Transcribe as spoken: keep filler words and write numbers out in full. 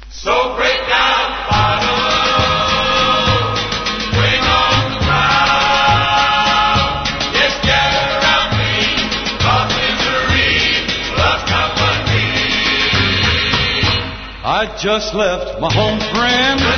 So break down the bottle, swing on the ground. Yes, gather around me, 'cause misery loves company. I just left my home friend